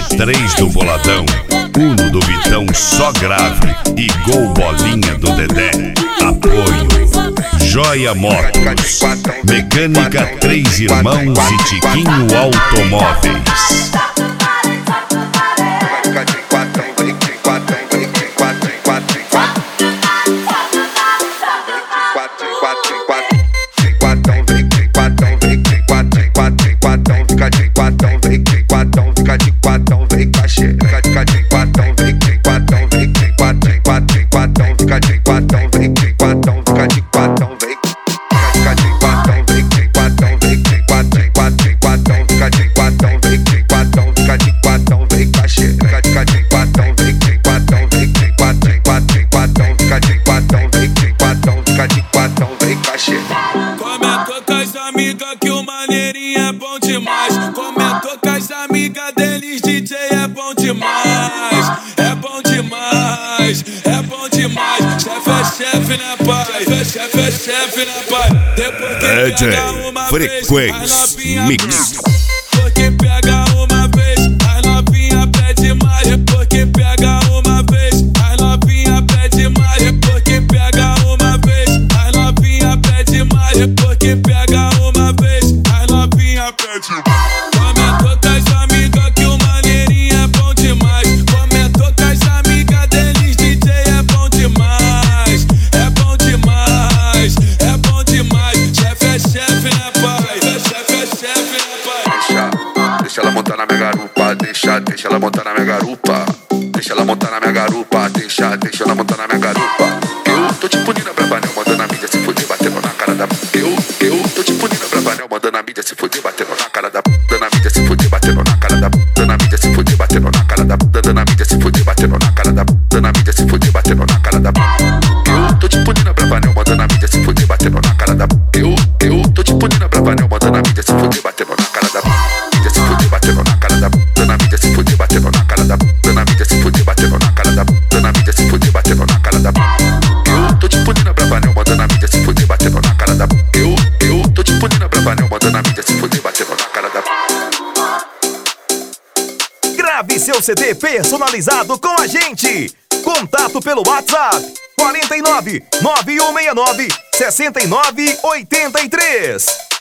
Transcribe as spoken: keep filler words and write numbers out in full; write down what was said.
três do Boladão, Uno do Vitão só grave e Gol Bolinha do Dedé. Apoio Joia Motos, Mecânica Três Irmãos e Tiquinho Automóveis. Comentou com as amigas que o maneirinho é bom demais. Comentou com as amigas deles, D J é bom demais. É bom demais, é bom demais. Chefe é chefe, né, pai? Chefe é chefe, né, pai? Depois que pega uma Frequência Mix. Porque pega uma vez, a novinha pede mais. Porque pega uma vez, a novinha pede mais. Porque pega uma vez, a novinha pede mais. Porque pega uma vez, a novinha pede mais. Comentou com as amigas que o maneirinho é bom demais. Comentou com as amigas deles, D J é bom demais. É bom demais, é bom demais. Chefe é chefe, né, pai? Chefe é chefe, né, pai? Deixa, deixa ela montar na minha garupa. Deixa, deixa ela montar na minha garupa. Deixa ela montar na minha garupa. Deixa, deixa ela montar na minha garupa. Eu tô tipo Nina Bravanel, mandando a mídia se fuder, batendo na cara da... Eu, eu tô tipo Nina Bravanel, mandando a mídia se fuder, batendo na cara da... Dando a mídia se fuder, batendo na cara da... Dando a mídia se fuder, batendo na cara da... Dando a mídia se fuder, batendo na cara da... Dando a mídia se fuder, batendo na cara da... Eu tô tipo Nina Bravanel, mandando a mídia se fuder, batendo na cara da... Eu, eu tô tipo Nina Bravanel, mandando a mídia se fuder, batendo na cara da... Mídia se fuder, batendo na cara da... Dando a mídia se fuder, batendo na cara da... Dando a mídia se fuder, batendo na cara da... Dando a mídia se fuder, batendo na cara da... Eu tô tipo Nina Bravanel, mandando a mídia se fuder, batendo na cara da... Eu, eu tô tipo Nina Bravanel, mandando a mídia se fuder, batendo na cara da... Grave seu C D personalizado com a gente. Contato pelo WhatsApp quarenta e nove, nove um seis nove, sessenta e nove oitenta e três.